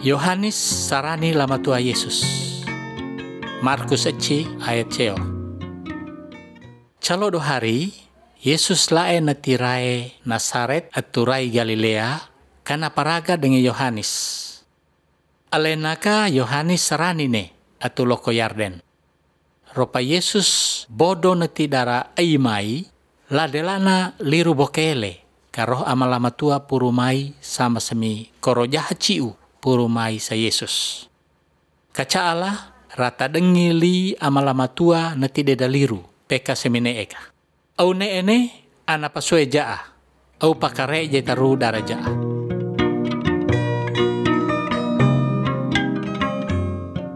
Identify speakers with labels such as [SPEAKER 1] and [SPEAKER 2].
[SPEAKER 1] Yohanes sarani lama tua Yesus. Markus eci ayat ceo. Calo do hari, Yesus lae na tirae Nasaret aturai Galilea, kana paraga dengan Yohanes. Alenaka Yohanes sarani ne atu loko Yarden. Ropa Yesus bodo na tidara aimai, ladelana liru bokele, karoh amalama tua purumai sama semi korojaha ciu purumai sa Yesus. Kaca Allah rata dengili amalama tua na tideda liru, peka semine eka. Au ne ene ana pasue jaa, au pakare je taru dara jaa.